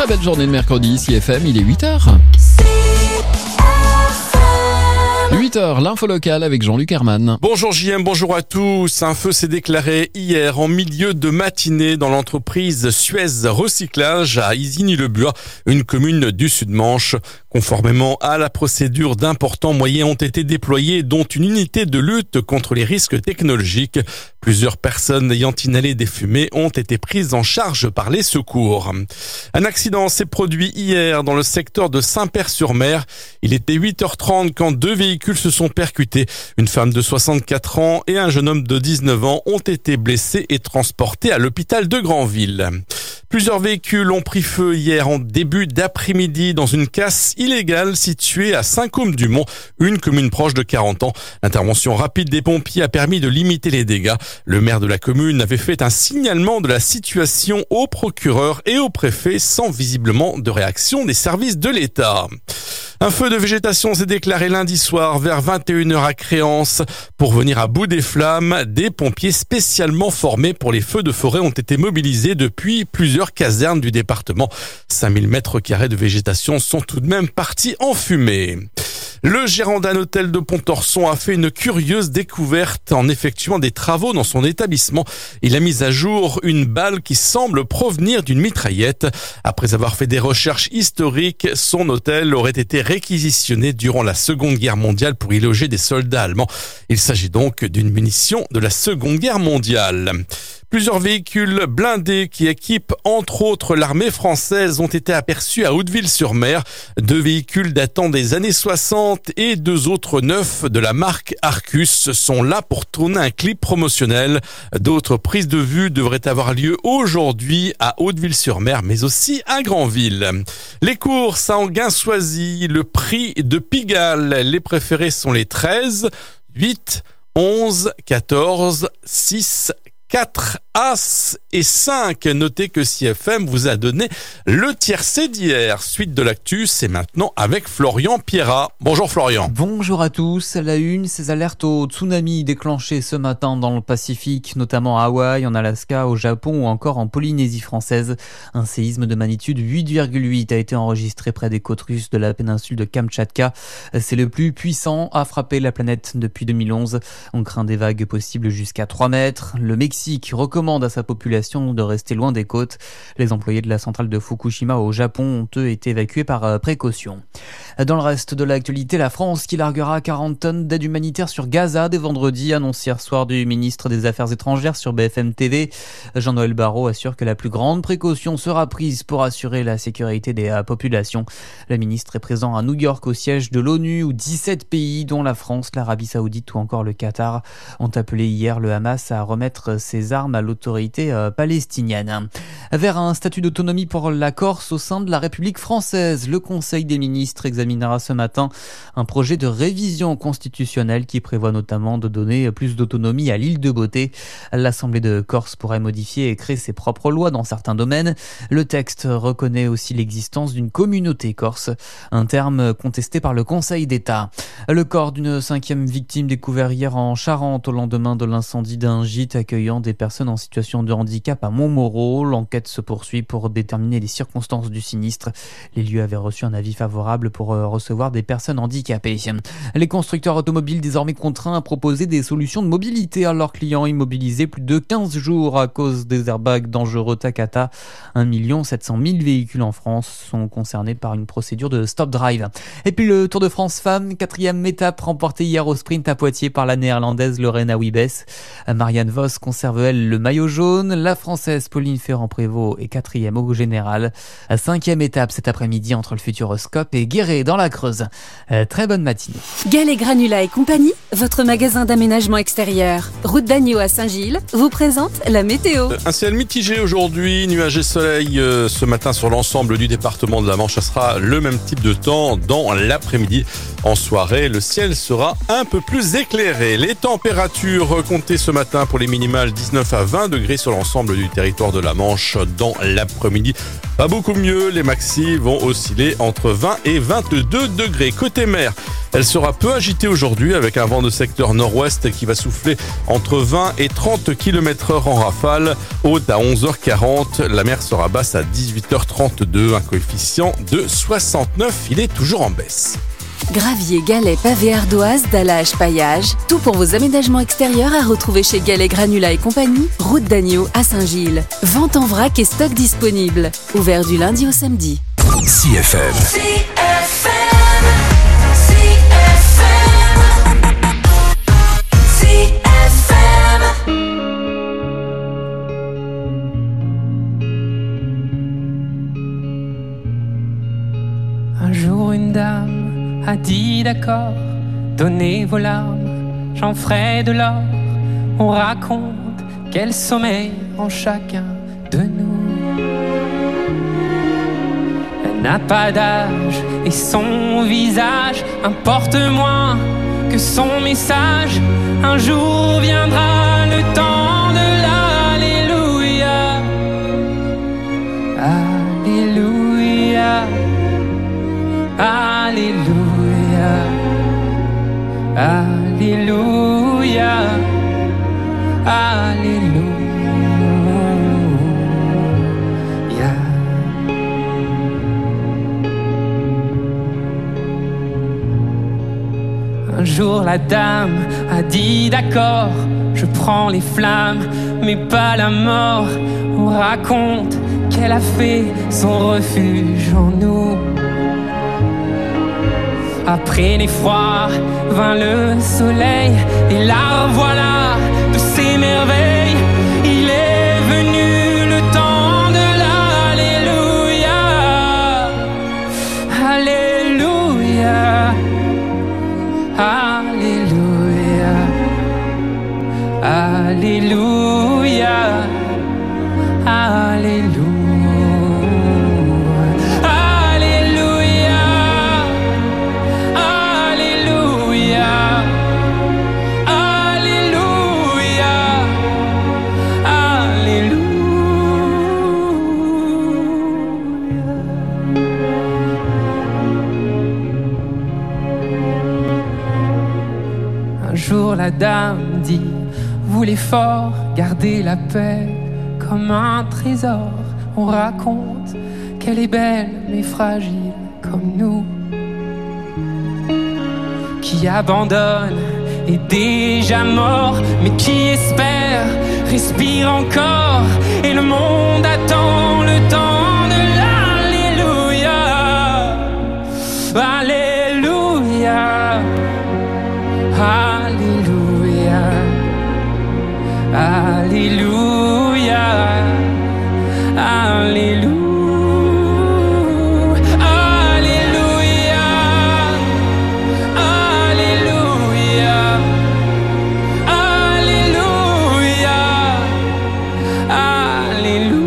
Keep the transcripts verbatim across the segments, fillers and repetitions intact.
Très belle journée de mercredi, ici F M, il est huit heures. huit heures, l'info locale avec Jean-Luc Herman. Bonjour J M, bonjour à tous. Un feu s'est déclaré hier en milieu de matinée dans l'entreprise Suez Recyclage à Isigny-le-Buat, une commune du Sud-Manche. Conformément à la procédure, d'importants moyens ont été déployés, dont une unité de lutte contre les risques technologiques. Plusieurs personnes ayant inhalé des fumées ont été prises en charge par les secours. Un accident s'est produit hier dans le secteur de Saint-Père-sur-Mer. Il était huit heures trente quand deux véhicules se sont percutés. Une femme de soixante-quatre ans et un jeune homme de dix-neuf ans ont été blessés et transportés à l'hôpital de Granville. Plusieurs véhicules ont pris feu hier en début d'après-midi dans une casse illégale située à Saint-Côme-du-Mont, une commune proche de quarante ans. L'intervention rapide des pompiers a permis de limiter les dégâts. Le maire de la commune avait fait un signalement de la situation au procureur et au préfet sans visiblement de réaction des services de l'État. Un feu de végétation s'est déclaré lundi soir vers vingt et une heures à Créance. Pour venir à bout des flammes, des pompiers spécialement formés pour les feux de forêt ont été mobilisés depuis plusieurs casernes du département. cinq mille mètres carrés de végétation sont tout de même partis en fumée. Le gérant d'un hôtel de Pontorson a fait une curieuse découverte en effectuant des travaux dans son établissement. Il a mis à jour une balle qui semble provenir d'une mitraillette. Après avoir fait des recherches historiques, son hôtel aurait été réquisitionné durant la Seconde Guerre mondiale pour y loger des soldats allemands. Il s'agit donc d'une munition de la Seconde Guerre mondiale. Plusieurs véhicules blindés qui équipent entre autres l'armée française ont été aperçus à Hauteville-sur-Mer. Deux véhicules datant des années soixante et deux autres neufs de la marque Arcus sont là pour tourner un clip promotionnel. D'autres prises de vue devraient avoir lieu aujourd'hui à Hauteville-sur-Mer mais aussi à Granville. Les courses à Anguin-Soisy, le prix de Pigalle. Les préférés sont les treize, huit, onze, quatorze, six, quatre, As et cinq. Notez que C F M vous a donné le tiercé d'hier. Suite de l'actu, c'est maintenant avec Florian Pierrat. Bonjour Florian. Bonjour à tous. À la une, ces alertes au tsunami déclenchées ce matin dans le Pacifique, notamment à Hawaï, en Alaska, au Japon ou encore en Polynésie française. Un séisme de magnitude huit virgule huit a été enregistré près des côtes russes de la péninsule de Kamtchatka. C'est le plus puissant à frapper la planète depuis deux mille onze. On craint des vagues possibles jusqu'à trois mètres. Le Mexique recommande à sa population de rester loin des côtes. Les employés de la centrale de Fukushima au Japon ont eux été évacués par précaution. Dans le reste de l'actualité, la France qui larguera quarante tonnes d'aide humanitaire sur Gaza dès vendredi, annonce hier soir du ministre des Affaires étrangères sur B F M T V. Jean-Noël Barrot assure que la plus grande précaution sera prise pour assurer la sécurité des populations. Le ministre est présent à New York au siège de l'ONU où dix-sept pays, dont la France, l'Arabie Saoudite ou encore le Qatar, ont appelé hier le Hamas à remettre ses armes à l'autorité euh, palestinienne. Vers un statut d'autonomie pour la Corse au sein de la République française, le Conseil des ministres examinera ce matin un projet de révision constitutionnelle qui prévoit notamment de donner plus d'autonomie à l'île de Beauté. L'Assemblée de Corse pourrait modifier et créer ses propres lois dans certains domaines. Le texte reconnaît aussi l'existence d'une communauté corse, un terme contesté par le Conseil d'État. Le corps d'une cinquième victime découvert hier en Charente au lendemain de l'incendie d'un gîte accueillant des personnes en situation de handicap à Montmoreau. L'enquête se poursuit pour déterminer les circonstances du sinistre. Les lieux avaient reçu un avis favorable pour recevoir des personnes handicapées. Les constructeurs automobiles désormais contraints à proposer des solutions de mobilité à leurs clients immobilisés plus de quinze jours à cause des airbags dangereux Takata. un million sept cent mille véhicules en France sont concernés par une procédure de stop drive. Et puis le Tour de France femmes, quatrième étape remportée hier au sprint à Poitiers par la néerlandaise Lorena Wiebes. Marianne Vos conserve elle le maillot jaune. La française Pauline Ferrand-Prévot est quatrième au général. Cinquième étape cet après-midi entre le Futuroscope et Guéret dans la Creuse. Euh, très bonne matinée. Gallet Granula et compagnie, votre magasin d'aménagement extérieur. Route d'Agneau à Saint-Gilles, vous présente la météo. Un ciel mitigé aujourd'hui, nuages et soleil euh, ce matin sur l'ensemble du département de la Manche. Ça sera le même type de temps dans l'après-midi. En soirée, le ciel sera un peu plus éclairé. Les températures comptées ce matin pour les minimales dix-neuf à vingt degrés sur l'ensemble du territoire de la Manche. Dans l'après-midi, pas beaucoup mieux. Les maxis vont osciller entre vingt et vingt-deux degrés. Côté mer, elle sera peu agitée aujourd'hui avec un vent de secteur nord-ouest qui va souffler entre vingt et trente kilomètres heure en rafale. Haute à onze heures quarante, la mer sera basse à dix-huit heures trente-deux, un coefficient de soixante-neuf, il est toujours en baisse. Gravier, galets, pavés, ardoises, dallage, paillage, tout pour vos aménagements extérieurs à retrouver chez Galets Granula et compagnie, route d'Agneau à Saint-Gilles. Vente en vrac et stock disponible. Ouvert du lundi au samedi. C F M. C F M. Un jour une dame a dit d'accord, donnez vos larmes, j'en ferai de l'or. On raconte quel sommeil en chacun de nous. Elle n'a pas d'âge et son visage importe moins que son message. Un jour viendra le temps de l'Alléluia. Alléluia. Alléluia, Alléluia, Alléluia. Un jour la dame a dit d'accord, je prends les flammes, mais pas la mort. On raconte qu'elle a fait son refuge en nous. Après l'effroi vint le soleil, et là voilà de ces merveilles. Il est venu le temps de l'Alléluia. Alléluia. Alléluia. Alléluia. Alléluia. La dame dit, vous les forts, gardez la paix comme un trésor. On raconte qu'elle est belle mais fragile comme nous, qui abandonne est déjà mort, mais qui espère respire encore. Et le monde attend le temps de l'Alléluia. Alléluia. Alléluia, Alléluia, Alléluia, Alléluia, Alléluia, Alléluia, Alléluia.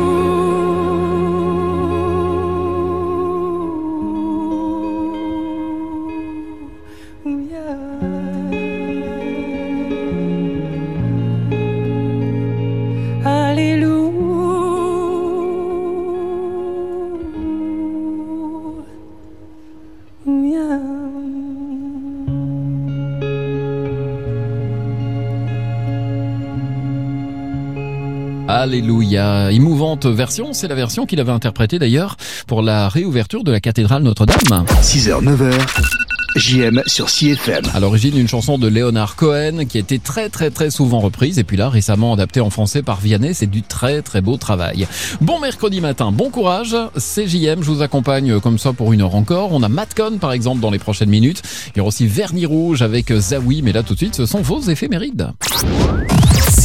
Alléluia. Émouvante version, c'est la version qu'il avait interprétée d'ailleurs pour la réouverture de la cathédrale Notre-Dame. six heures neuf heures, J M sur C F M. À l'origine, une chanson de Leonard Cohen qui a été très très très souvent reprise et puis là récemment adaptée en français par Vianney. C'est du très très beau travail. Bon mercredi matin, bon courage. C'est J M, je vous accompagne comme ça pour une heure encore. On a Matcon par exemple dans les prochaines minutes. Il y aura aussi Vernis Rouge avec Zawi, mais là tout de suite ce sont vos éphémérides.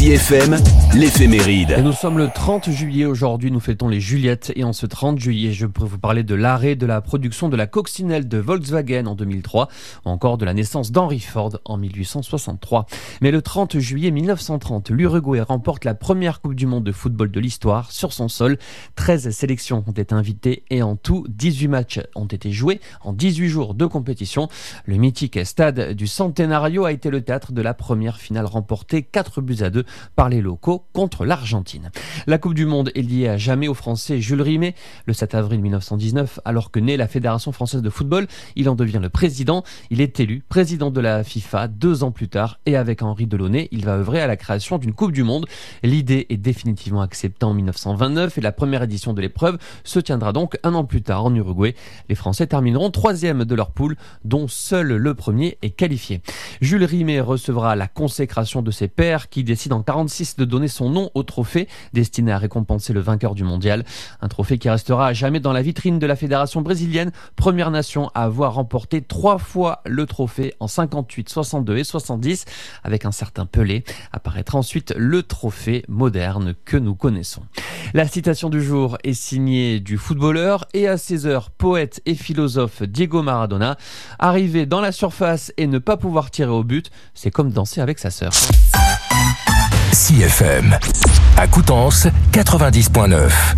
C F M, l'éphéméride. Et nous sommes le trente juillet aujourd'hui, nous fêtons les Juliettes et en ce trente juillet, je peux vous parler de l'arrêt de la production de la coccinelle de Volkswagen en deux mille trois ou encore de la naissance d'Henry Ford en mille huit cent soixante-trois. Mais le trente juillet mille neuf cent trente, l'Uruguay remporte la première Coupe du Monde de football de l'histoire sur son sol. treize sélections ont été invitées et en tout, dix-huit matchs ont été joués en dix-huit jours de compétition. Le mythique stade du Centenario a été le théâtre de la première finale remportée quatre buts à deux par les locaux contre l'Argentine. La Coupe du Monde est liée à jamais au Français Jules Rimet. Le sept avril mille neuf cent dix-neuf, alors que naît la Fédération française de football, il en devient le président. Il est élu président de la FIFA deux ans plus tard et avec Henri Delaunay, il va œuvrer à la création d'une Coupe du Monde. L'idée est définitivement acceptée en mille neuf cent vingt-neuf et la première édition de l'épreuve se tiendra donc un an plus tard en Uruguay. Les Français termineront troisième de leur poule, dont seul le premier est qualifié. Jules Rimet recevra la consécration de ses pairs qui décident en quarante-six de donner son nom au trophée destiné à récompenser le vainqueur du mondial. Un trophée qui restera à jamais dans la vitrine de la fédération brésilienne, première nation à avoir remporté trois fois le trophée en cinquante-huit, soixante-deux et soixante-dix. Avec un certain Pelé, apparaîtra ensuite le trophée moderne que nous connaissons. La citation du jour est signée du footballeur et à seize heures, poète et philosophe Diego Maradona. Arriver dans la surface et ne pas pouvoir tirer au but, c'est comme danser avec sa sœur. C F M, à Coutances, quatre-vingt-dix point neuf.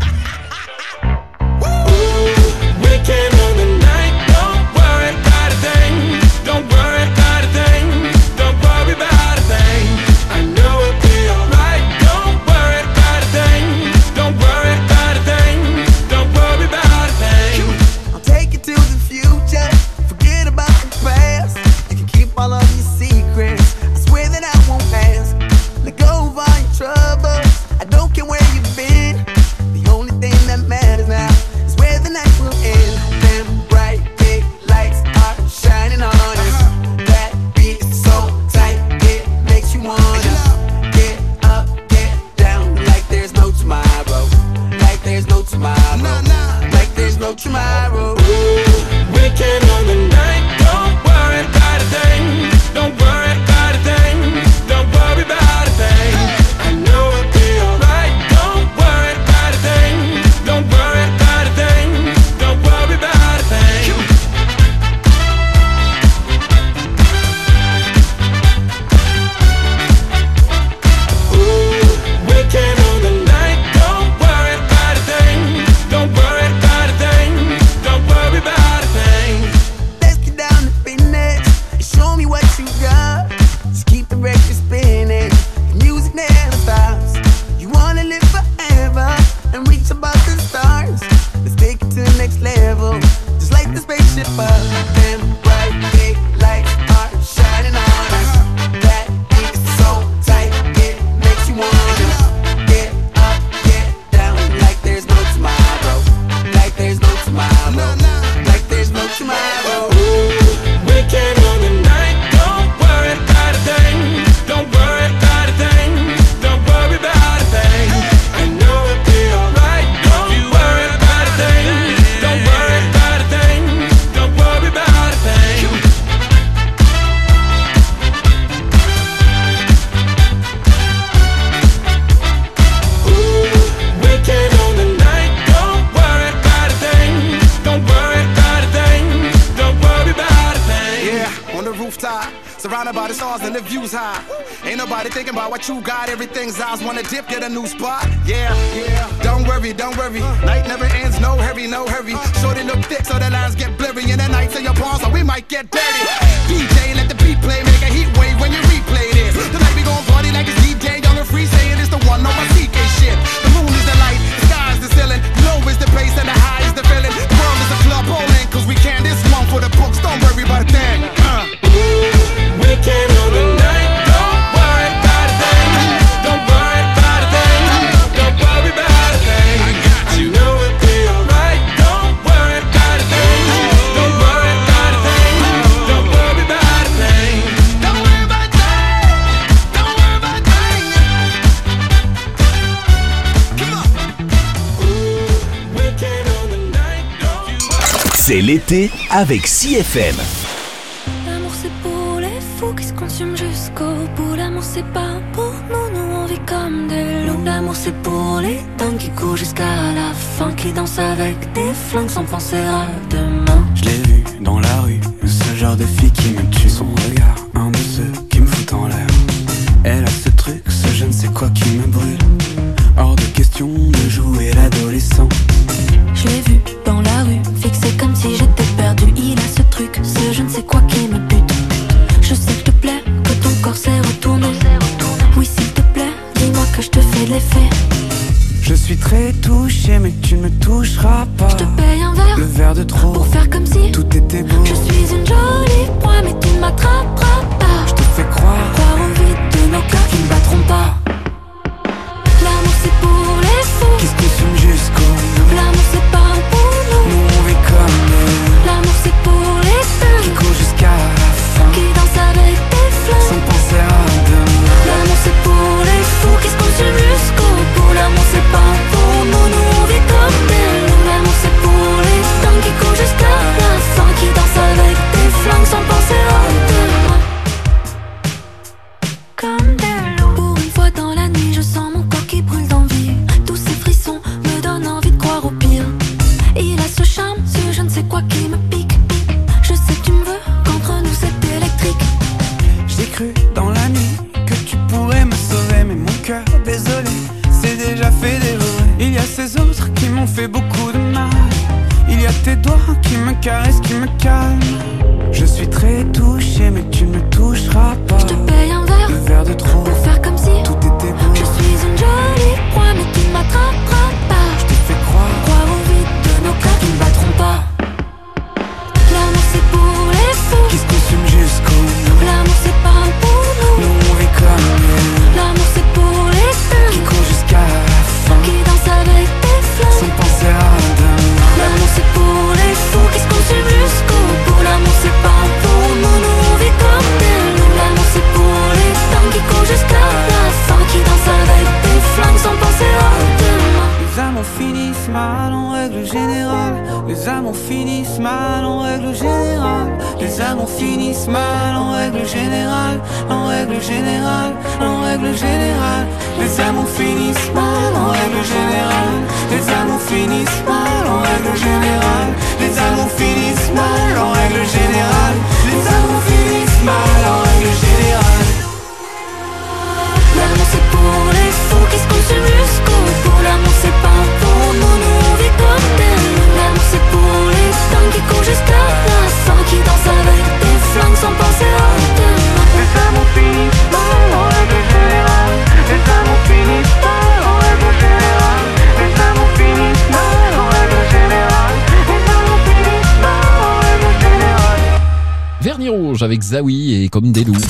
Surrounded by the stars and the views high. Ain't nobody thinking about what you got. Everything's eyes wanna dip, get a new spot. Yeah, yeah. Don't worry, don't worry. Night never ends, no hurry, no hurry. Shorty look thick so the lines get blurry. And the nights in your palms, so we might get dirty. D J, let the beat play, make a heat wave when you replay this. Tonight we gon' party like it's D J, young and free, saying it's the one on my C K shit. The moon is the light, the sky is the ceiling. Low is the bass and the high is the feeling. The world is a club bowling, cause we can this one for the books. Don't worry about a thing. Uh. We came on the night, don't worry about a thing. Don't worry about a thing. Don't worry about a thing. I got you. I know it'll be alright. Don't worry about a thing. Don't worry about a thing. Don't worry about a thing. Don't worry about a thing. Don't worry about a thing. Come on. Ooh, we came on the night, don't worry. C'est l'été avec C F M. Qui se consume jusqu'au bout, l'amour c'est pas pour nous, nous on vit comme des loups. L'amour c'est pour les dingues qui courent jusqu'à la fin, qui dansent avec des flingues sans penser à demain. Je l'ai vu dans la rue, ce genre de fille qui me tue. Son regard, un de ceux qui me fout en l'air. Elle a ce truc, ce je ne sais quoi qui me brûle. Hors de question de jouer l'adolescent. Je l'ai vu dans la rue, fixé comme si j'étais perdu. Il a ce truc, ce je ne sais quoi qui me bute. Je sais que te plaît, que ton corps s'est retourné. Oui s'il te plaît, dis-moi que je te fais de l'effet. Je suis très touché mais tu ne me toucheras pas. Je te paye un verre, le verre de trop, pour faire comme si tout était beau. Je suis une jolie proie mais tu ne m'attraperas pas. Je te fais croire, croire au vide de nos cœurs qui ne battront pas. L'amour c'est pour les fous qui se consument jusqu'au bout. L'amour c'est pas pour nous, nous on vit comme nous. L'amour c'est pour les dingues qui courent jusqu'à la fin, qui dansent avec des flingues sans penser à demain. L'amour c'est pour les fous qui se consument jusqu'au bout. L'amour c'est pas pour nous, nous on vit comme des loups. L'amour c'est pour les dingues qui courent jusqu'à la fin, qui dansent avec des flingues sans penser à demain. Comme des loups. Pour une fois dans la nuit, je sens mon corps qui brûle d'envie. Tous ces frissons me donnent envie de croire au pire. Il a ce charme, ce je ne sais quoi qui me pique. Je sais que tu me veux, qu'entre nous c'est électrique. J'ai cru dans la nuit que tu pourrais me sauver, mais mon cœur, désolé, c'est déjà fait dévorer. Il y a ces autres qui m'ont fait beaucoup de mal. Il y a tes doigts qui me caressent, qui me calment. Je suis très touché mais tu ne me toucheras pas. Je te paye un verre, le verre de trop, pour faire comme si tout était beau. Je suis une jolie proie mais tu ne m'attraperas pas. Je te fais croire, croire au vide de nos cœurs qui ne battront pas. L'amour c'est pour les fous qui se consument jusqu'au bout. L'amour c'est pas pour nous, nous on vit comme nous. L'amour c'est pour les dingues qui courent jusqu'à la fin, qui dansent avec des flingues sans penser à demain. L'amour c'est pour les fous qui se consument jusqu'au bout. L'amour c'est pas pour nous, nous on vit comme des loups. L'amour c'est pour les dingues qui courent jusqu'à la fin, qui dansent avec des flingues sans penser à demain. Les amours finissent mal en règle générale. Les amours finissent mal en règle générale. Les amours finissent mal en règle générale. En règle générale, en règle générale. Les amours finissent mal en règle générale. Les amours finissent mal en règle générale. Les amours finissent mal en règle générale. Les amours finissent mal en règle générale. L'amour c'est pour les fous qui se consument jusqu'au bout. L'amour c'est pas pour nous, nous on vit comme des loups. L'amour c'est pour les dingues qui courent jusqu'à la fin, qui dansent avec des flingues sans penser à demain. Les amours finissent mal en règle générale. Les amours finissent mal en règle générale. Les amours finissent mal en règle générale. Les amours finissent mal en règle générale. Vernis rouge avec Zawi et Comme des loups.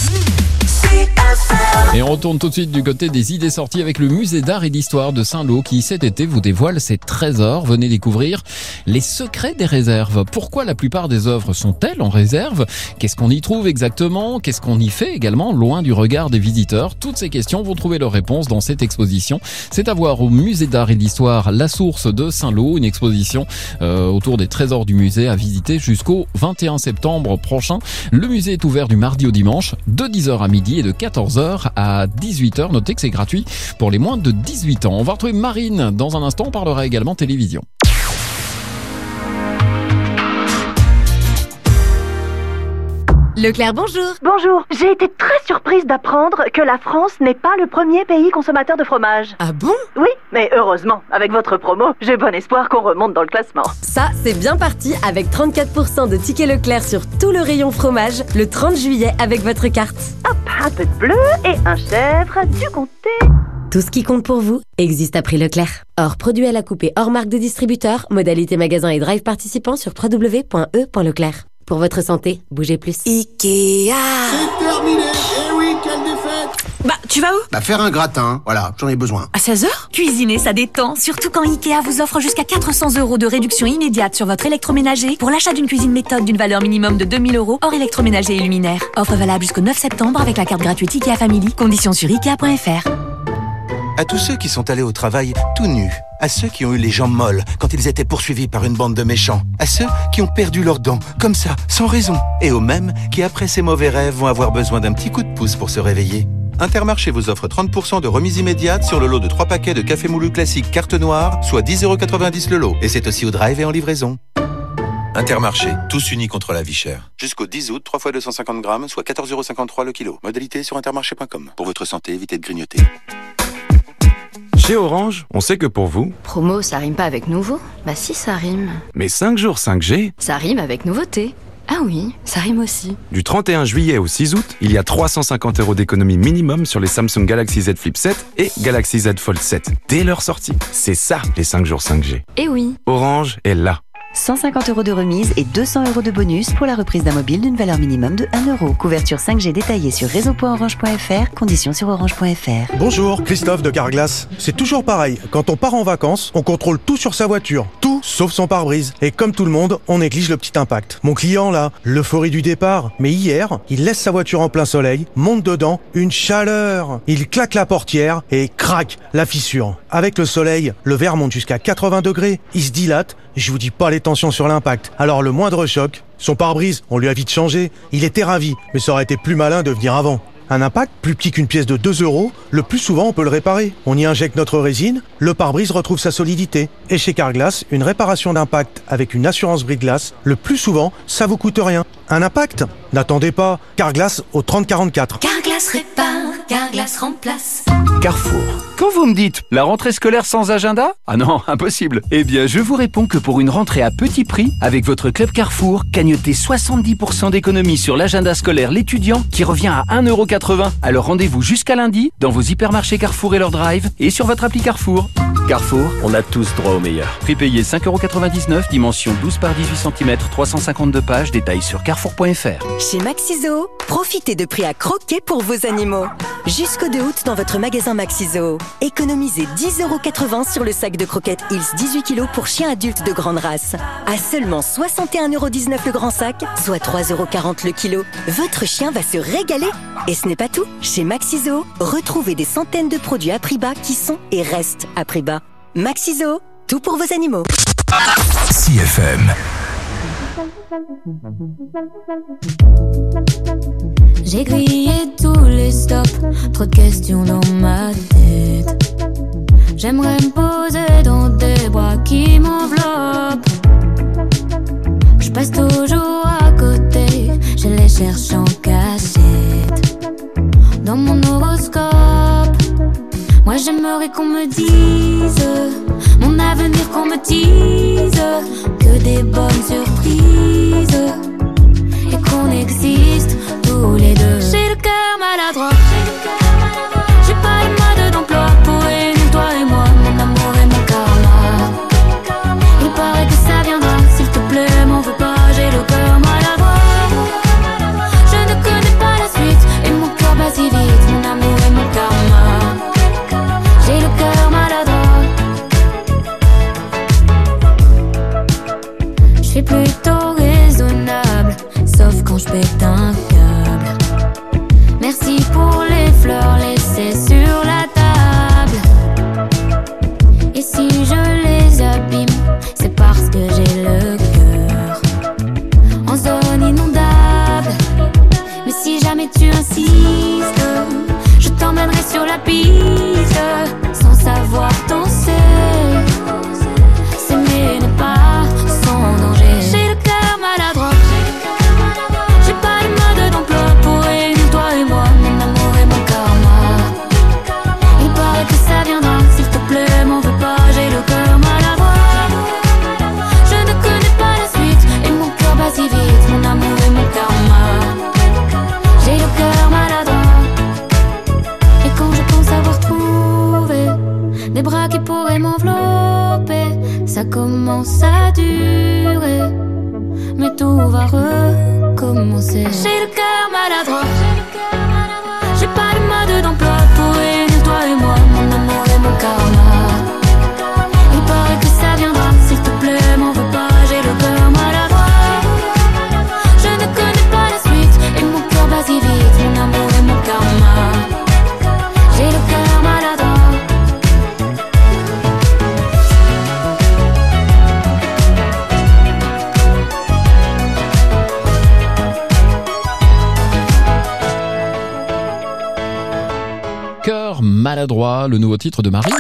Et on retourne tout de suite du côté des idées sorties avec le musée d'art et d'histoire de Saint-Lô qui cet été vous dévoile ses trésors. Venez découvrir les secrets des réserves. Pourquoi la plupart des œuvres sont-elles en réserve? Qu'est-ce qu'on y trouve exactement? Qu'est-ce qu'on y fait également loin du regard des visiteurs? Toutes ces questions vont trouver leurs réponses dans cette exposition. C'est à voir au musée d'art et d'histoire La Source de Saint-Lô, une exposition euh, autour des trésors du musée à visiter jusqu'au vingt et un septembre prochain. Le musée est ouvert du mardi au dimanche de dix heures à midi et de quatorze heures à dix-huit heures. Notez que c'est gratuit pour les moins de dix-huit ans. On va retrouver Marine dans un instant. On parlera également télévision. Leclerc, bonjour. Bonjour. J'ai été très surprise d'apprendre que la France n'est pas le premier pays consommateur de fromage. Ah bon? Oui, mais heureusement, avec votre promo, j'ai bon espoir qu'on remonte dans le classement. Ça, c'est bien parti avec trente-quatre pour cent de tickets Leclerc sur tout le rayon fromage le trente juillet avec votre carte. Hop, un peu de bleu et un chèvre, du comté. Tout ce qui compte pour vous existe à prix Leclerc. Or, produit à la coupe et hors marque de distributeur, modalité magasin et drive participant sur w w w point e point leclerc. Pour votre santé, bougez plus. Ikea. C'est terminé. Eh oui, quelle défaite. Bah, tu vas où? Bah, faire un gratin. Voilà, j'en ai besoin. À seize heures? Cuisiner, ça détend. Surtout quand Ikea vous offre jusqu'à quatre cents euros de réduction immédiate sur votre électroménager pour l'achat d'une cuisine méthode d'une valeur minimum de deux mille euros hors électroménager et luminaire. Offre valable jusqu'au neuf septembre avec la carte gratuite Ikea Family. Conditions sur ikea point f r. À tous ceux qui sont allés au travail tout nus, à ceux qui ont eu les jambes molles quand ils étaient poursuivis par une bande de méchants, à ceux qui ont perdu leurs dents, comme ça, sans raison, et aux mêmes qui, après ces mauvais rêves, vont avoir besoin d'un petit coup de pouce pour se réveiller. Intermarché vous offre trente pour cent de remise immédiate sur le lot de trois paquets de café moulu classique carte noire, soit dix euros quatre-vingt-dix le lot. Et c'est aussi au drive et en livraison. Intermarché, tous unis contre la vie chère. Jusqu'au dix août, trois fois deux cent cinquante grammes, soit quatorze euros cinquante-trois le kilo. Modalité sur intermarché point com. Pour votre santé, évitez de grignoter. Chez Orange, on sait que pour vous... Promo, ça rime pas avec nouveau? Bah si, ça rime. Mais cinq jours cinq G... Ça rime avec nouveauté. Ah oui, ça rime aussi. Du trente et un juillet au six août, il y a trois cent cinquante euros d'économie minimum sur les Samsung Galaxy Z Flip sept et Galaxy Z Fold sept. Dès leur sortie. C'est ça, les cinq jours cinq G. Eh oui. Orange est là. cent cinquante euros de remise et deux cents euros de bonus pour la reprise d'un mobile d'une valeur minimum de un euro. Couverture cinq G détaillée sur réseau point orange point f r, conditions sur orange point f r. Bonjour, Christophe de Carglass. C'est toujours pareil, quand on part en vacances, on contrôle tout sur sa voiture. Tout, sauf son pare-brise. Et comme tout le monde, on néglige le petit impact. Mon client là, l'euphorie du départ. Mais hier, il laisse sa voiture en plein soleil, monte dedans, une chaleur. Il claque la portière et craque la fissure. Avec le soleil, le verre monte jusqu'à quatre-vingts degrés. Il se dilate. Je vous dis pas les tensions sur l'impact. Alors le moindre choc, son pare-brise, on lui a vite changé. Il était ravi, mais ça aurait été plus malin de venir avant. Un impact, plus petit qu'une pièce de deux euros, le plus souvent on peut le réparer. On y injecte notre résine, le pare-brise retrouve sa solidité. Et chez Carglass, une réparation d'impact avec une assurance brise-glace, le plus souvent, ça vous coûte rien. Un impact? N'attendez pas. Carglass au trente quarante-quatre. Carglass répare, Carglass remplace. Carrefour. Quand vous me dites la rentrée scolaire sans agenda? Ah non, impossible. Eh bien, je vous réponds que pour une rentrée à petit prix, avec votre club Carrefour, cagnotez soixante-dix pour cent d'économie sur l'agenda scolaire l'étudiant qui revient à un euro quatre-vingts. Alors rendez-vous jusqu'à lundi dans vos hypermarchés Carrefour et leur drive et sur votre appli Carrefour. Carrefour, on a tous droit au meilleur. Prix payé cinq euros quatre-vingt-dix-neuf, dimension douze par dix-huit centimètres, trois cent cinquante-deux pages, détails sur carrefour point f r. Chez Maxiso, profitez de prix à croquer pour vos animaux. Jusqu'au deux août dans votre magasin Maxiso. Économisez dix euros quatre-vingts sur le sac de croquettes Hills dix-huit kilos pour chiens adultes de grande race. À seulement soixante et un euros dix-neuf le grand sac, soit trois euros quarante le kilo. Votre chien va se régaler. Et ce n'est pas tout. Chez Maxiso, retrouvez des centaines de produits à prix bas qui sont et restent à prix bas. Maxiso, tout pour vos animaux. C F M. J'ai grillé tous les stops, trop de questions dans ma tête. J'aimerais me poser dans des bras qui m'enveloppent. Je passe toujours à côté, je les cherche en cachette. Dans mon horoscope, moi j'aimerais qu'on me dise mon avenir, qu'on me dise que des bonnes surprises et qu'on existe tous les deux. J'ai le cœur maladroit, j'ai pas le mode d'emploi pour réunir toi et moi, mon amour et mon karma. Il paraît que ça viendra, s'il te plaît, m'en veux pas, j'ai le cœur maladroit. Je ne connais pas la suite et mon cœur bat si vite, mon amour et mon karma. J'ai le cœur maladroit. Je suis plutôt raisonnable, sauf quand je pète un câble. Merci pour les fleurs laissées sur la table. Et si je les abîme, c'est parce que j'ai le cœur en zone inondable. Mais si jamais tu insistes, je t'emmènerai sur la piste, sans savoir danser. S'aimer n'est pas sans danger. J'ai le cœur maladroit, j'ai pas le mode d'emploi pour réunir toi et moi, mon amour et mon karma. Il paraît que ça viendra, s'il te plaît, m'en veux pas, j'ai le cœur maladroit. Je ne connais pas la suite et mon cœur bat si vite, mon amour et mon karma. J'ai le cœur maladroit. Et quand je pense avoir trouvé des bras qui pourraient m'envelopper, ça commence à durer, mais tout va recommencer. J'ai le cœur maladroit, j'ai pas le mode d'emploi pour réunir toi et moi, mon amour et mon karma. Il paraît que ça viendra, s'il te plaît, m'en veux pas, j'ai le cœur maladroit. Je ne connais pas la suite et mon cœur bat si vite, mon amour et mon karma. J'ai le cœur maladroit. Cœur maladroit, le nouveau titre de Marine.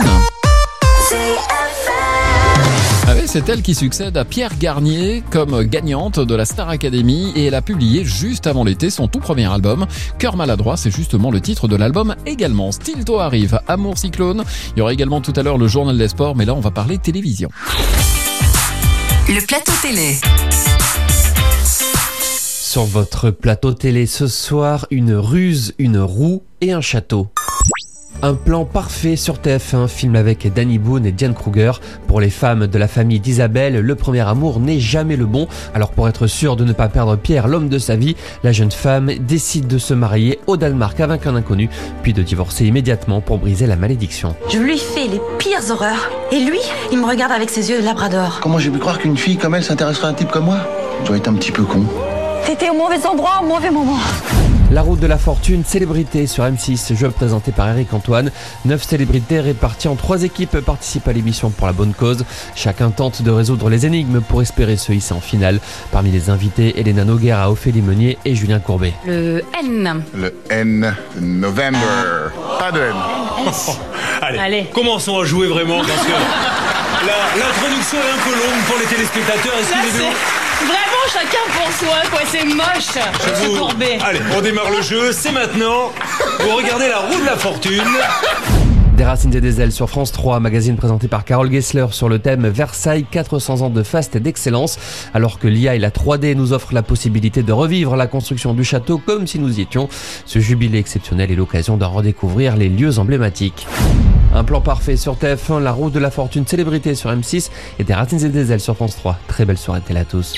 Ah oui, c'est elle qui succède à Pierre Garnier comme gagnante de la Star Academy et elle a publié juste avant l'été son tout premier album. Cœur maladroit, c'est justement le titre de l'album également. Stilto arrive, Amour Cyclone. Il y aura également tout à l'heure le journal des sports, mais là on va parler télévision. Le plateau télé. Sur votre plateau télé ce soir, une ruse, une roue et un château. Un plan parfait sur T F un, film avec Danny Boone et Diane Kruger. Pour les femmes de la famille d'Isabelle, le premier amour n'est jamais le bon. Alors pour être sûr de ne pas perdre Pierre, l'homme de sa vie, la jeune femme décide de se marier au Danemark avec un inconnu, puis de divorcer immédiatement pour briser la malédiction. Je lui fais les pires horreurs. Et lui, il me regarde avec ses yeux de labrador. Comment j'ai pu croire qu'une fille comme elle s'intéresserait à un type comme moi? Je dois être un petit peu con. T'étais au mauvais endroit, au mauvais moment. La route de la fortune, célébrité sur M six, jeu présenté par Eric Antoine. Neuf célébrités réparties en trois équipes participent à l'émission pour la bonne cause. Chacun tente de résoudre les énigmes pour espérer se hisser en finale. Parmi les invités, Elena Noguera, Ophélie Meunier et Julien Courbet. Le N. Le N, November. Pas de N. Allez, Allez, commençons à jouer vraiment parce que la, l'introduction est un peu longue pour les téléspectateurs. Excusez-nous. vraiment chacun pour soi, quoi. C'est moche. Je suis courbée. Allez, on démarre le jeu. C'est maintenant. Vous regardez la roue de la fortune. Des racines et des ailes sur France trois, magazine présenté par Carole Gessler sur le thème Versailles, quatre cents ans de faste et d'excellence. Alors que l'I A et la trois D nous offrent la possibilité de revivre la construction du château comme si nous y étions, ce jubilé exceptionnel est l'occasion d'en redécouvrir les lieux emblématiques. Un plan parfait sur T F un, la route de la fortune célébrité sur M six et des racines et des ailes sur France trois. Très belle soirée télé à tous.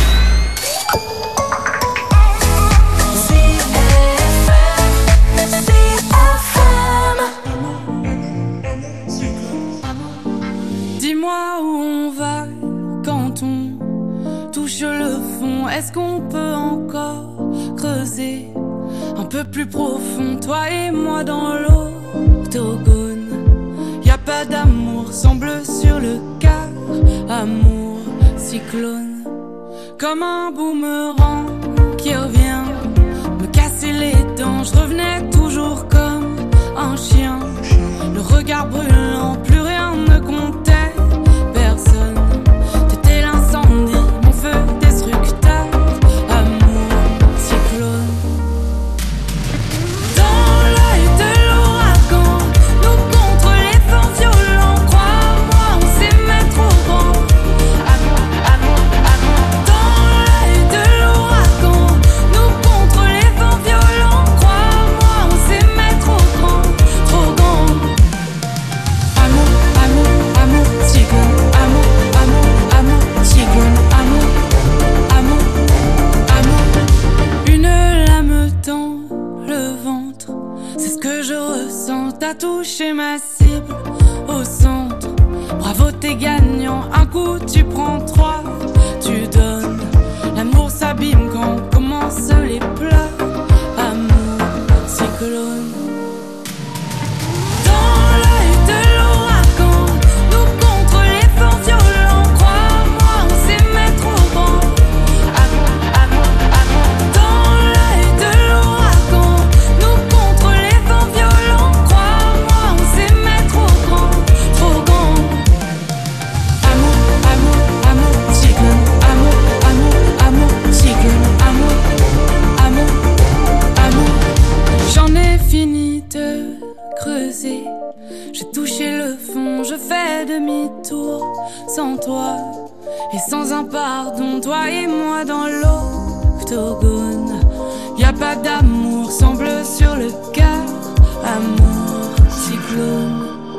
Dis-moi où on va quand on touche le fond. Est-ce qu'on peut encore creuser un peu plus profond, toi et moi dans l'octogone? Y'a pas d'amour, semble sur le quart. Amour, cyclone, comme un boomerang qui revient me casser les dents. Je revenais toujours comme un chien, le regard brûlant, plus rien ne comptait. Personne, t'étais l'incendie, mon feu destructeur. Amour, cyclone. Dans l'œil de l'ouragan, nous contre les vents violents. Crois-moi, on s'aimait trop grand. Amour, amour, amour. Dans l'œil de l'ouragan, nous contre les vents violents. Crois-moi, on s'aimait trop grand, trop grand. Amour, amour, amour, cyclone. Amour, amour, amour, cyclone. Amour, amour, amour. Une lame dans le ventre, c'est ce que je ressens. T'as touché ma cible au centre. Bravo, t'es gagnant. Un coup, tu prends trois, tu donnes. L'amour s'abîme quand commencent les pleurs. Amour, cyclone. Dans l'œil de l'ouragan, nous contre les vents violents. Crois-moi, on s'aimait trop grand. Amour, amour, amour. Dans l'œil de l'ouragan, nous contre les vents violents. Crois-moi, on s'aimait trop grand, trop grand. Amour, amour, amour, cyclone. Amour, amour, amour, cyclone. Amour, amour, amour. J'en ai fini de creuser. J'ai touché le fond, je fais demi-tour sans toi et sans un pardon. Toi et moi dans l'octogone. Y'a pas d'amour, semble sur le cœur. Amour, cyclone.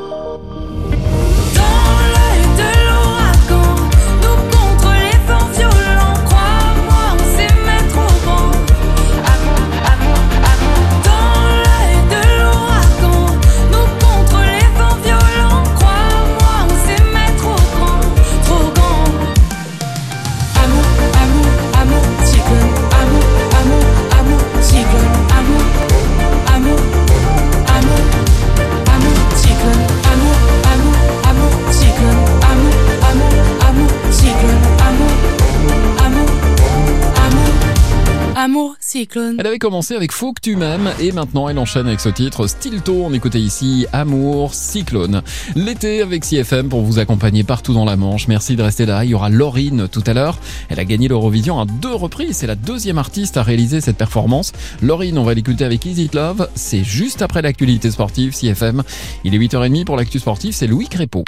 Dans l'œil de l'ouragan, nous contre les vents violents. Crois-moi, on s'aimait trop grand. Amour, amour, amour. Dans l'œil de l'ouragan, nous contre les vents violents. Crois-moi, on s'aimait trop grand, trop grand. Amour, amour, amour, cyclone. Amour, amour, amour, cyclone. Amour, amour, Cyclone. Elle avait commencé avec Faut que tu m'aimes et maintenant elle enchaîne avec ce titre Stilto. On écoutait ici Amour, Cyclone. L'été avec C F M pour vous accompagner partout dans la Manche. Merci de rester là. Il y aura Laurine tout à l'heure. Elle a gagné l'Eurovision à deux reprises. C'est la deuxième artiste à réaliser cette performance. Laurine, on va l'écouter avec Easy Love. C'est juste après l'actualité sportive C F M. Il est huit heures trente pour l'actu sportive. C'est Louis Crépeau.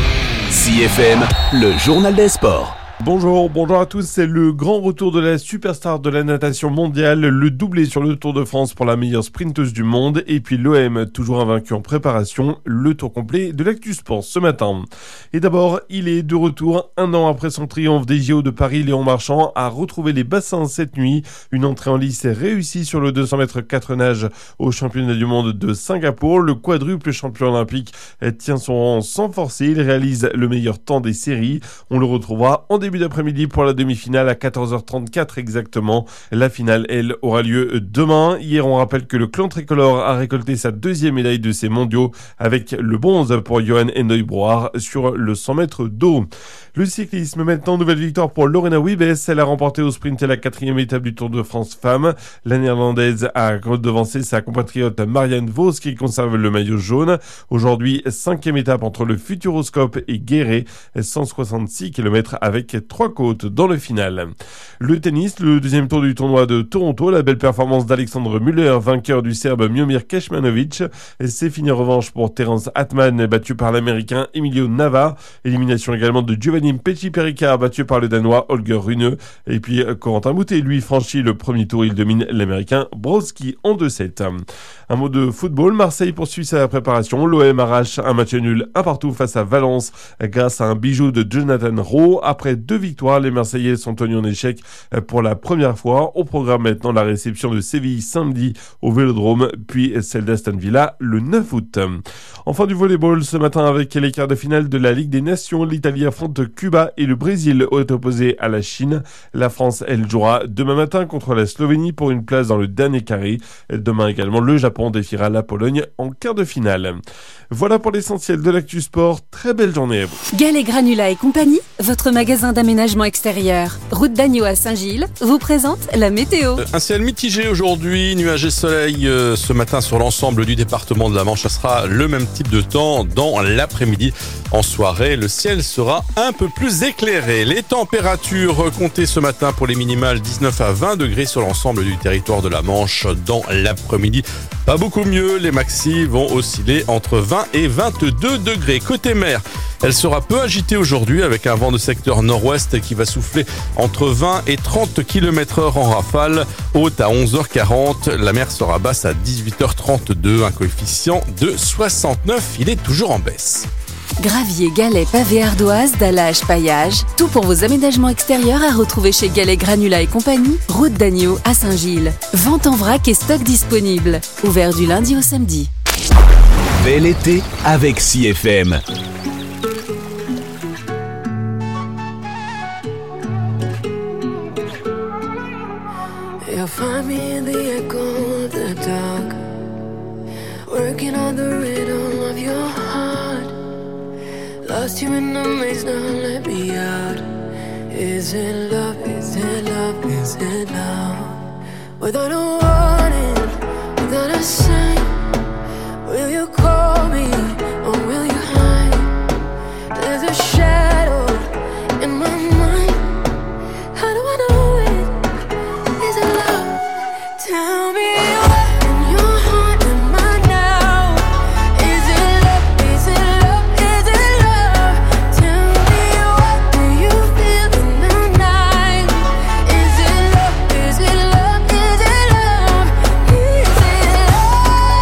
C F M, le journal des sports. Bonjour, bonjour à tous, c'est le grand retour de la superstar de la natation mondiale, le doublé sur le Tour de France pour la meilleure sprinteuse du monde, et puis l'O M, toujours invaincu en préparation, le tour complet de l'actu sport ce matin. Et d'abord, il est de retour, un an après son triomphe des J O de Paris, Léon Marchand a retrouvé les bassins cette nuit, une entrée en lice réussie sur le deux cents mètres quatre nages au championnat du monde de Singapour. Le quadruple champion olympique tient son rang sans forcer, il réalise le meilleur temps des séries, on le retrouvera en début début d'après-midi pour la demi-finale à quatorze heures trente-quatre exactement. La finale, elle, aura lieu demain. Hier, on rappelle que le clan tricolore a récolté sa deuxième médaille de ces mondiaux avec le bronze pour Johan Hendeuy-Broard sur le cent mètres d'eau. Le cyclisme, maintenant, nouvelle victoire pour Lorena Wiebes. Elle a remporté au sprint la quatrième étape du Tour de France Femmes. La néerlandaise a devancé sa compatriote Marianne Vos qui conserve le maillot jaune. Aujourd'hui, cinquième étape entre le Futuroscope et Guéret, cent soixante-six kilomètres avec trois côtes dans le final. Le tennis, le deuxième tour du tournoi de Toronto, la belle performance d'Alexandre Müller, vainqueur du Serbe Miomir Kecmanovic. C'est fini en revanche pour Terence Atman, battu par l'Américain Emilio Nava. Élimination également de Giovanni Pesci-Pericard, battu par le Danois Holger Rune. Et puis Corentin Moutet, lui, franchit le premier tour. Il domine l'Américain Broski en deux sept. Un mot de football, Marseille poursuit sa préparation. L'O M arrache un match nul un partout face à Valence grâce à un bijou de Jonathan Rowe. Après deux victoires, les Marseillais sont tenus en échec pour la première fois. Au programme maintenant la réception de Séville samedi au Vélodrome, puis celle d'Aston Villa le neuf août. Enfin du volleyball ce matin avec les quarts de finale de la Ligue des Nations. L'Italie affronte Cuba et le Brésil est opposé à la Chine. La France, elle, jouera demain matin contre la Slovénie pour une place dans le dernier carré. Demain également, le Japon défiera la Pologne en quart de finale. Voilà pour l'essentiel de l'actu sport. Très belle journée à vous. Gallet Granula et compagnie, votre magasin d'aménagement extérieur. Route d'Agneau à Saint-Gilles, vous présente la météo. Un ciel mitigé aujourd'hui, nuages et soleil euh, ce matin sur l'ensemble du département de la Manche. Ça sera le même type de temps dans l'après-midi. En soirée, le ciel sera un peu plus éclairé. Les températures comptées ce matin pour les minimales dix-neuf à vingt degrés sur l'ensemble du territoire de la Manche dans l'après-midi. Pas beaucoup mieux, les maxis vont osciller entre vingt et vingt-deux degrés. Côté mer, elle sera peu agitée aujourd'hui avec un vent de secteur nord-ouest qui va souffler entre vingt et trente kilomètres heure en rafale. Haute à onze heures quarante, la mer sera basse à dix-huit heures trente-deux, un coefficient de soixante-neuf, il est toujours en baisse. Gravier, galets, pavés, ardoises, dallage, paillage, tout pour vos aménagements extérieurs à retrouver chez Gallet Granula et compagnie, route d'Agneau à Saint-Gilles. Vente en vrac et stock disponible. Ouvert du lundi au samedi. Bel été avec C F M. You'll find me in the echo of the dark, working on the rhythm of your heart. Lost you in the maze, now let me out. Is it love, is it love, is it love? Without a warning, without a sign, will you call me or will you hide? There's a shadow in my mind. How do I know it? Is it love? Tell me what in your heart am I now? Is it love? Is it love? Is it love? Tell me what do you feel in the night? Is it love? Is it love? Is it love? Is it love?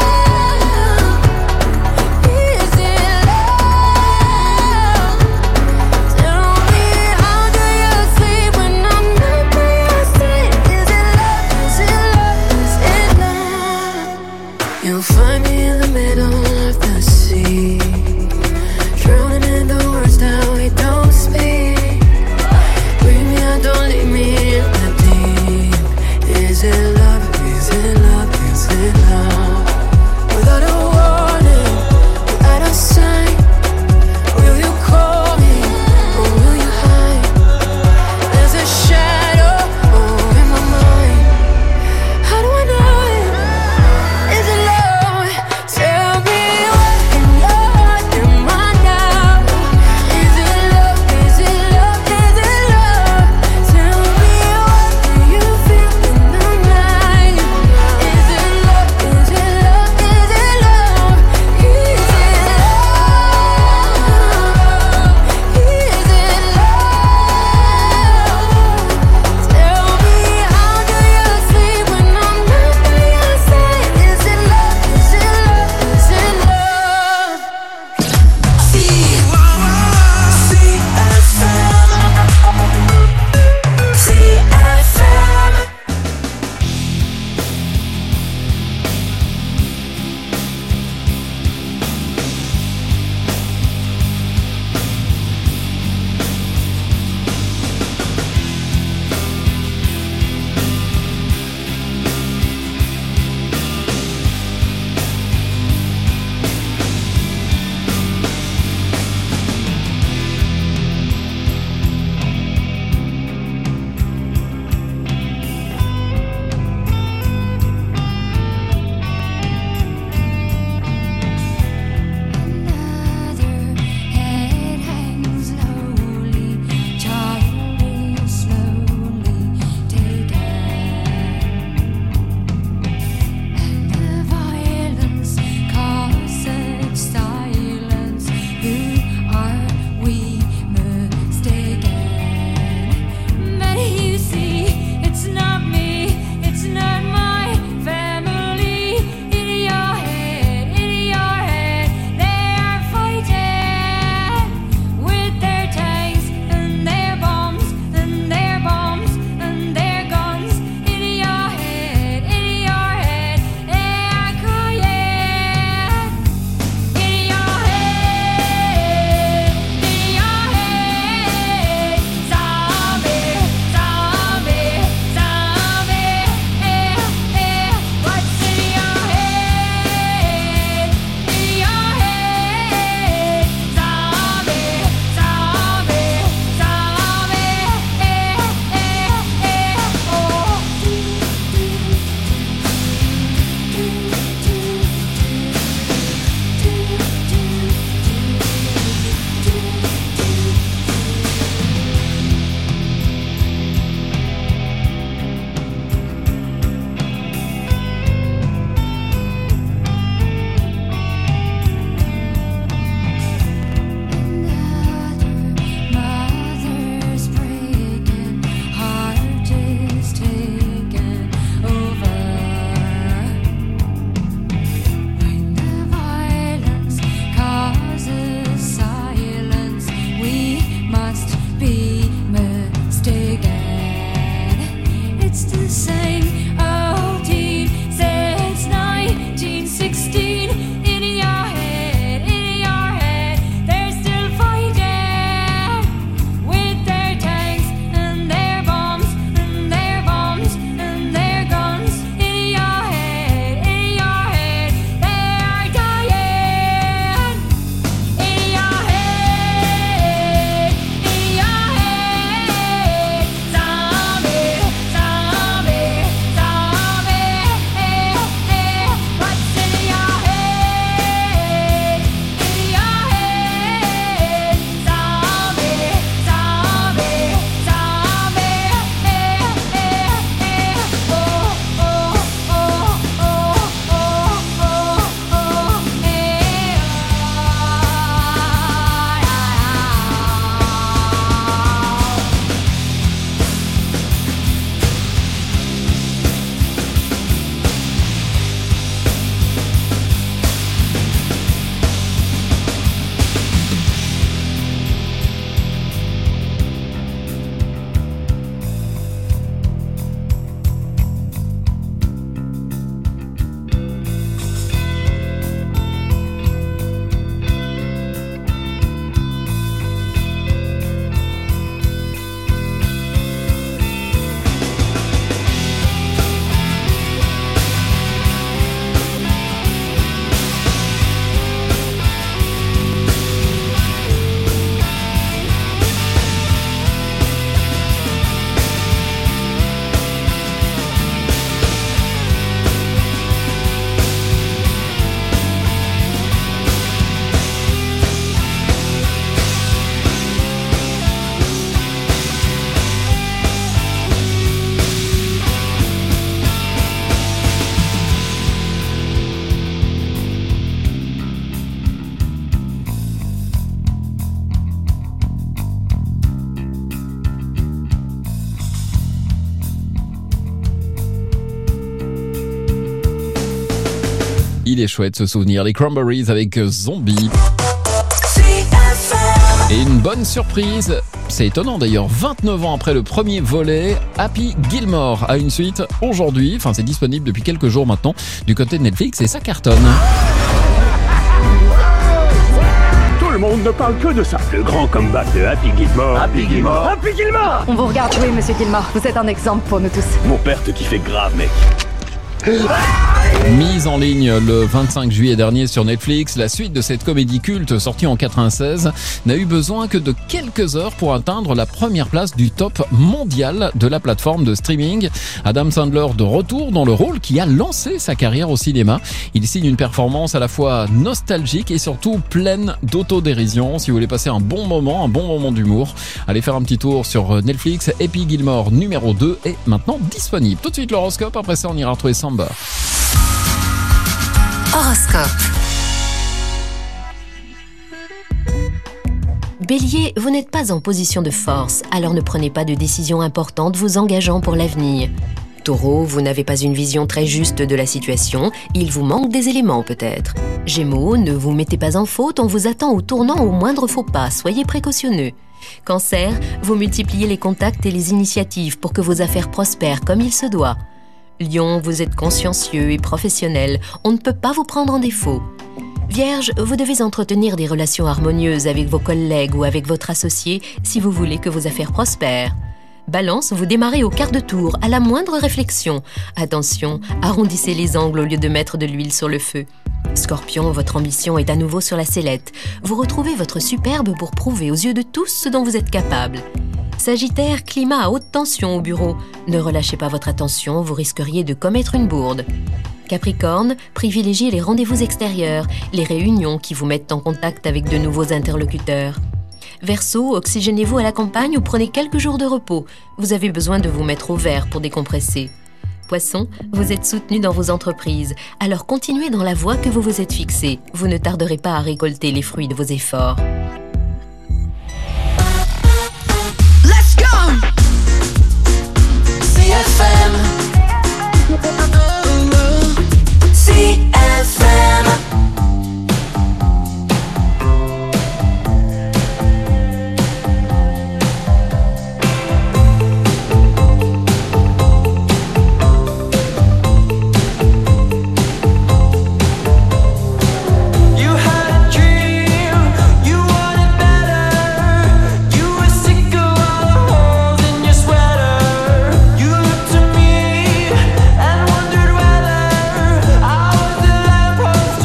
il est chouette ce souvenir. Les Cranberries avec Zombie. Et une bonne surprise, c'est étonnant d'ailleurs, vingt-neuf ans après le premier volet, Happy Gilmore a une suite aujourd'hui, enfin c'est disponible depuis quelques jours maintenant du côté de Netflix et ça cartonne. Tout le monde ne parle que de ça. Le grand comeback de Happy Gilmore. Happy Gilmore. Happy Gilmore. On vous regarde jouer, monsieur Gilmore. Vous êtes un exemple pour nous tous. Mon père te kiffait grave, mec. Mise en ligne le vingt-cinq juillet dernier sur Netflix, la suite de cette comédie culte sortie en quatre-vingt-seize n'a eu besoin que de quelques heures pour atteindre la première place du top mondial de la plateforme de streaming. Adam Sandler de retour dans le rôle qui a lancé sa carrière au cinéma. Il signe une performance à la fois nostalgique et surtout pleine d'autodérision. Si vous voulez passer un bon moment, un bon moment d'humour, allez faire un petit tour sur Netflix. Happy Gilmore numéro deux est maintenant disponible. Tout de suite l'horoscope, après ça on ira retrouver Samba. Horoscope. Bélier, vous n'êtes pas en position de force, alors ne prenez pas de décisions importantes vous engageant pour l'avenir. Taureau, vous n'avez pas une vision très juste de la situation, il vous manque des éléments peut-être. Gémeaux, ne vous mettez pas en faute, on vous attend au tournant au moindre faux pas, soyez précautionneux. Cancer, vous multipliez les contacts et les initiatives pour que vos affaires prospèrent comme il se doit. Lion, vous êtes consciencieux et professionnel, on ne peut pas vous prendre en défaut. Vierge, vous devez entretenir des relations harmonieuses avec vos collègues ou avec votre associé si vous voulez que vos affaires prospèrent. Balance, vous démarrez au quart de tour, à la moindre réflexion. Attention, arrondissez les angles au lieu de mettre de l'huile sur le feu. Scorpion, votre ambition est à nouveau sur la sellette. Vous retrouvez votre superbe pour prouver aux yeux de tous ce dont vous êtes capable. Sagittaire, climat à haute tension au bureau. Ne relâchez pas votre attention, vous risqueriez de commettre une bourde. Capricorne, privilégiez les rendez-vous extérieurs, les réunions qui vous mettent en contact avec de nouveaux interlocuteurs. Verseau, oxygénez-vous à la campagne ou prenez quelques jours de repos. Vous avez besoin de vous mettre au vert pour décompresser. Poisson, vous êtes soutenu dans vos entreprises, alors continuez dans la voie que vous vous êtes fixée. Vous ne tarderez pas à récolter les fruits de vos efforts. Let's go! C F M C F M I was the lamp post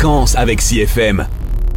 vacances avec C F M.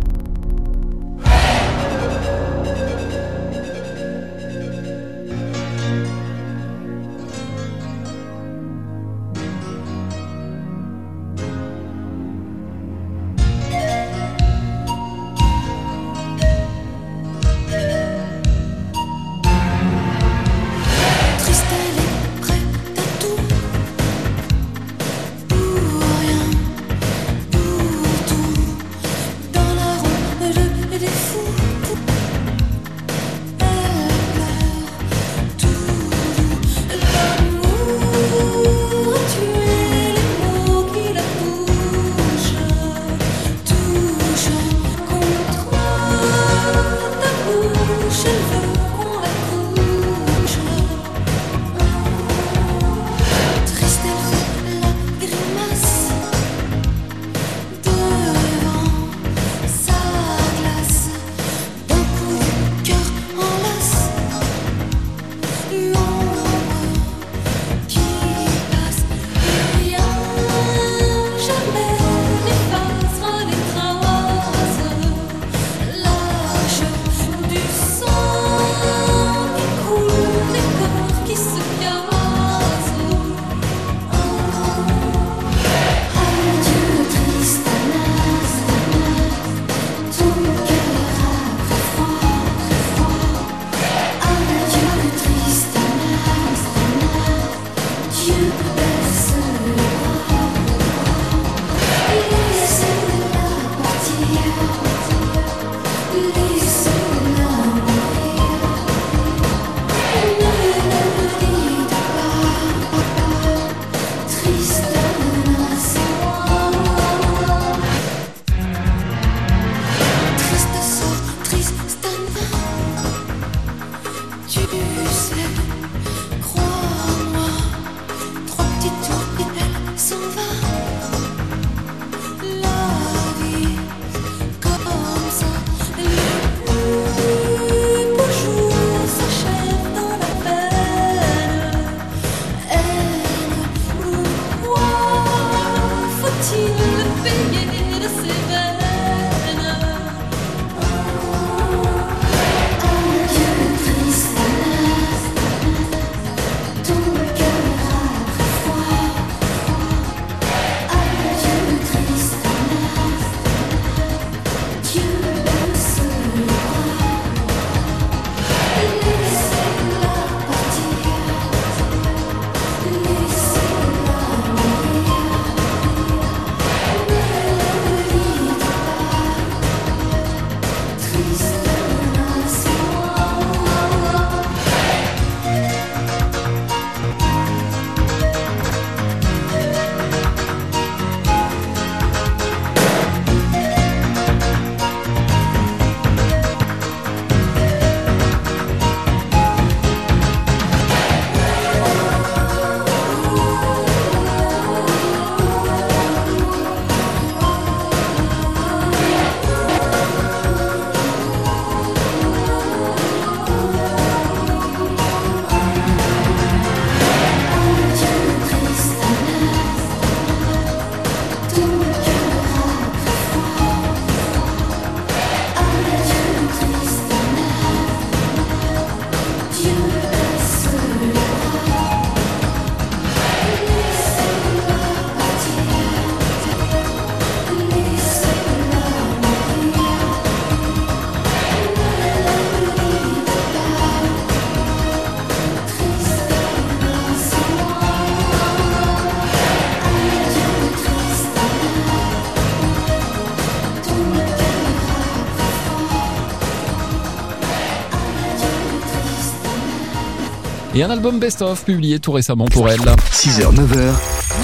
Et un album best-of publié tout récemment pour elle. six heures neuf heures.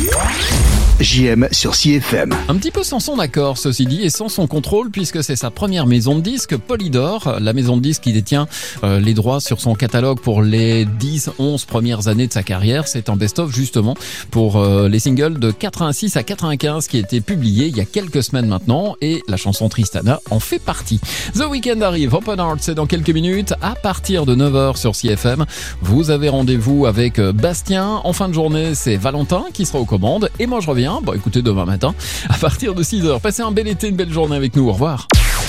J M sur C F M. Un petit peu sans son accord, ceci dit, et sans son contrôle, puisque c'est sa première maison de disques, Polydor, la maison de disques qui détient euh, les droits sur son catalogue pour les dix onze premières années de sa carrière. C'est un best-of justement pour euh, les singles de quatre-vingt-six à quatre-vingt-quinze qui étaient publiés il y a quelques semaines maintenant, et la chanson Tristana en fait partie. The Weeknd arrive, Open Heart, c'est dans quelques minutes, à partir de neuf heures sur C F M. Vous avez rendez-vous avec Bastien. En fin de journée, c'est Valentin qui sera aux commandes, et moi je reviens rien, bon écoutez, demain matin, à partir de six heures. Passez un bel été, une belle journée avec nous. Au revoir.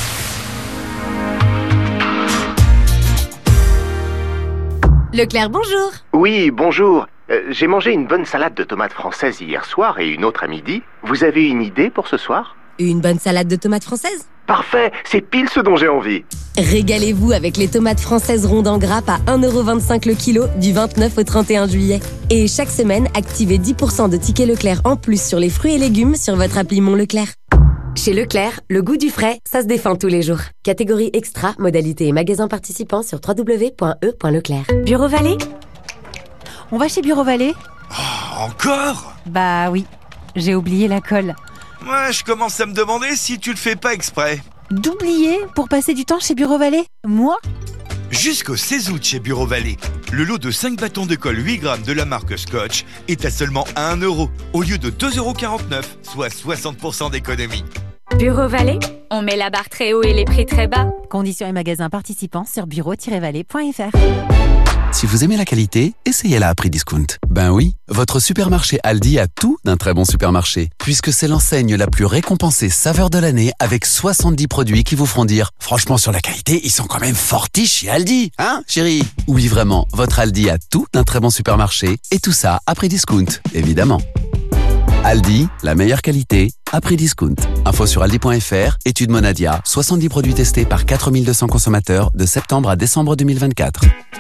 Leclerc, bonjour. Oui, bonjour. Euh, j'ai mangé une bonne salade de tomates françaises hier soir et une autre à midi. Vous avez une idée pour ce soir ? Une bonne salade de tomates françaises ? Parfait, c'est pile ce dont j'ai envie. Régalez-vous avec les tomates françaises rondes en grappe à un euro vingt-cinq le kilo du vingt-neuf au trente et un juillet. Et chaque semaine, activez dix pour cent de tickets Leclerc en plus sur les fruits et légumes sur votre appli Mon Leclerc. Chez Leclerc, le goût du frais, ça se défend tous les jours. Catégorie extra, modalité et magasin participant sur w w w point e point leclerc. Bureau Vallée ? On va chez Bureau Vallée ? Oh, encore ? Bah oui, j'ai oublié la colle. Ouais, je commence à me demander si tu le fais pas exprès. D'oublier pour passer du temps chez Bureau Vallée ? Moi ? Jusqu'au seize août chez Bureau Vallée, le lot de cinq bâtons de colle huit grammes de la marque Scotch est à seulement un euro au lieu de deux euros quarante-neuf, soit soixante pour cent d'économie. Bureau Vallée ? On met la barre très haut et les prix très bas. Conditions et magasins participants sur bureau tiret vallée point f r. Si vous aimez la qualité, essayez-la à prix discount. Ben oui, votre supermarché Aldi a tout d'un très bon supermarché, puisque c'est l'enseigne la plus récompensée saveur de l'année avec soixante-dix produits qui vous feront dire « Franchement, sur la qualité, ils sont quand même fortiches chez Aldi, hein, chérie ?» Oui, vraiment, votre Aldi a tout d'un très bon supermarché, et tout ça à prix discount, évidemment. Aldi, la meilleure qualité, à prix discount. Info sur aldi point f r, étude Monadia, soixante-dix produits testés par quatre mille deux cents consommateurs de septembre à décembre deux mille vingt-quatre.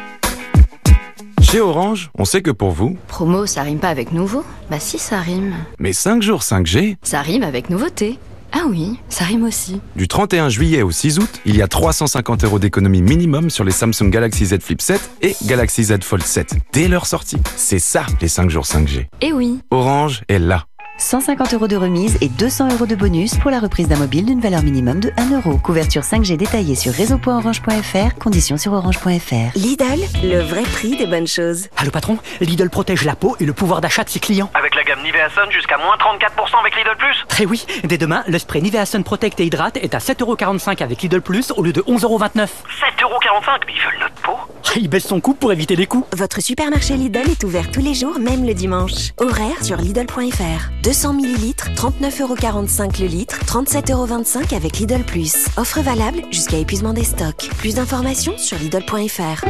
Chez Orange, on sait que pour vous... Promo, ça rime pas avec nouveau ? Bah si, ça rime. Mais cinq jours cinq G... Ça rime avec nouveauté. Ah oui, ça rime aussi. Du trente et un juillet au six août, il y a trois cent cinquante euros d'économie minimum sur les Samsung Galaxy Z Flip sept et Galaxy Z Fold sept, dès leur sortie. C'est ça, les cinq jours cinq G. Eh oui. Orange est là. cent cinquante euros de remise et deux cents euros de bonus pour la reprise d'un mobile d'une valeur minimum de un euro. Couverture cinq G détaillée sur réseau point orange point f r, conditions sur orange point f r. Lidl, le vrai prix des bonnes choses. Allô patron, Lidl protège la peau et le pouvoir d'achat de ses clients. Avec la gamme Nivea Sun jusqu'à moins trente-quatre pour cent avec Lidl Plus. Eh oui, dès demain, le spray Nivea Sun Protect et Hydrate est à sept euros quarante-cinq avec Lidl Plus au lieu de onze euros vingt-neuf. sept euros quarante-cinq, mais ils veulent notre peau. Il baisse son coût pour éviter les coûts. Votre supermarché Lidl est ouvert tous les jours, même le dimanche. Horaire sur Lidl point f r. deux cents millilitres, trente-neuf euros quarante-cinq le litre, trente-sept euros vingt-cinq avec Lidl Plus. Offre valable jusqu'à épuisement des stocks. Plus d'informations sur Lidl point f r.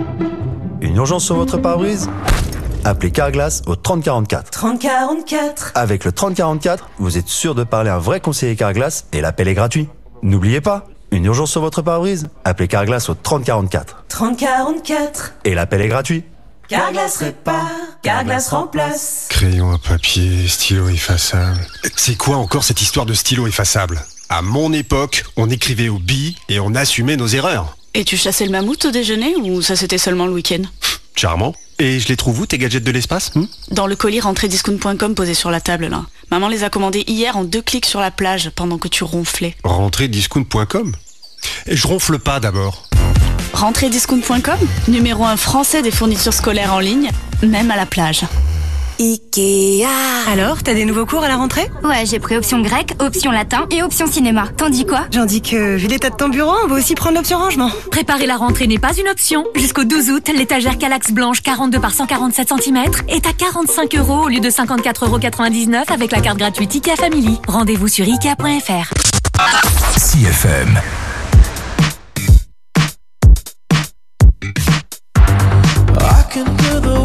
Une urgence sur votre pare-brise ? Appelez Carglass au trente quarante-quatre. trente quarante-quatre. Avec le trente quarante-quatre, vous êtes sûr de parler à un vrai conseiller Carglass et l'appel est gratuit. N'oubliez pas, une urgence sur votre pare-brise ? Appelez Carglass au trente quarante-quatre. trente quarante-quatre. Et l'appel est gratuit. Carglass répare, Carglass remplace. Crayon à papier, stylo effaçable. C'est quoi encore cette histoire de stylo effaçable ? À mon époque, on écrivait au billes et on assumait nos erreurs. Et tu chassais le mammouth au déjeuner ou ça c'était seulement le week-end ? Charmant. Et je les trouve où tes gadgets de l'espace hmm Dans le colis rentrée discount point com posé sur la table là. Maman les a commandés hier en deux clics sur la plage pendant que tu ronflais. rentrée discount point com ? Je ronfle pas d'abord. rentrée discount point com, numéro un français des fournitures scolaires en ligne, même à la plage. Ikea. Alors, t'as des nouveaux cours à la rentrée ? Ouais, j'ai pris option grec, option latin et option cinéma. T'en dis quoi ? J'en dis que, vu l'état de ton bureau, on va aussi prendre l'option rangement. Préparer la rentrée n'est pas une option. Jusqu'au douze août, l'étagère Calax blanche quarante-deux par cent quarante-sept centimètres est à quarante-cinq euros au lieu de cinquante-quatre euros quatre-vingt-dix-neuf avec la carte gratuite Ikea Family. Rendez-vous sur ikea point f r. C F M. I can hear the